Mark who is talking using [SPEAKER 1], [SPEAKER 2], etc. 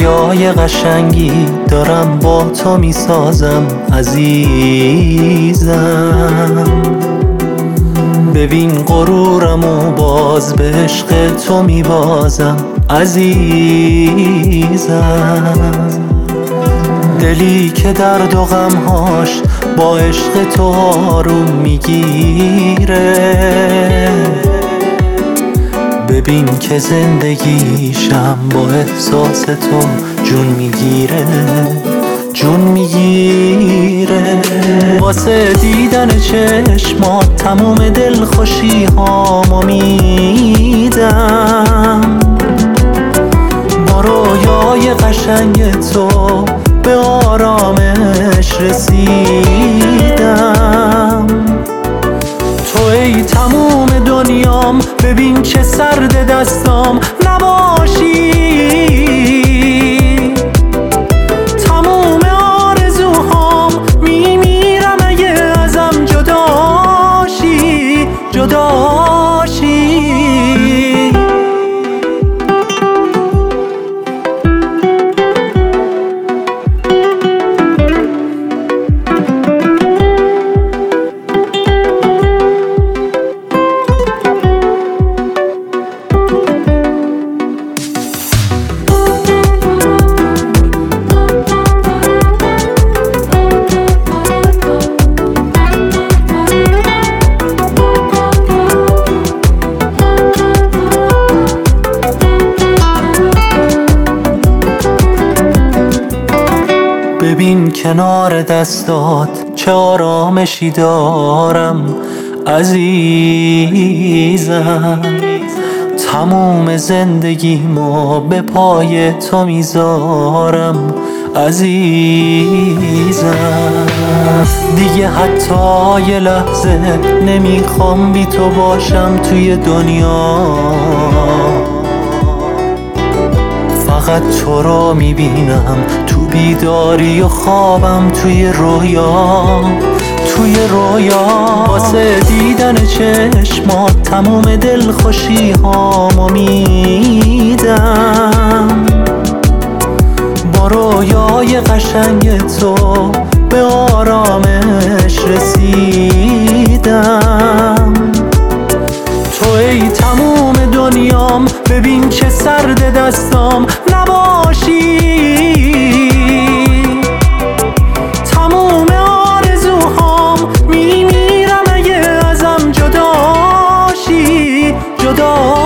[SPEAKER 1] رویای قشنگی دارم با تو میسازم عزیزم. ببین غرورمو باز به عشق تو میبازم عزیزم. دلی که درد و غمهاش با عشق تو آروم میگیره، ببین که زندگیشم با احساس تو جون میگیره، جون میگیره. واسه دیدن چشمات تموم دلخوشی هامو میدم، با رویای قشنگ تو به آرامش رسیدم. تو ای تموم دنیام، ببین چه سرد دستام نباشی. تموم آرزوهام میمیرم اگه ازم جداشی، جداشی. ببین کنار دستات چه آرامشی دارم عزیزم. تموم زندگیمو به پای تو میذارم عزیزم. دیگه حتی یه لحظه نمیخوام بی تو باشم توی دنیا، فقط تو رو میبینم تو بیداری و خوابم توی رویا، توی رویا. واسه دیدن چشمات تموم دلخوشی هامو میدم، با رویای قشنگ تو به آرامش رسیدم. تو ای تموم دنیام، ببین چه سرد دستام نباشی. تموم آرزوهام میمیرم اگه ازم جداشی، جدا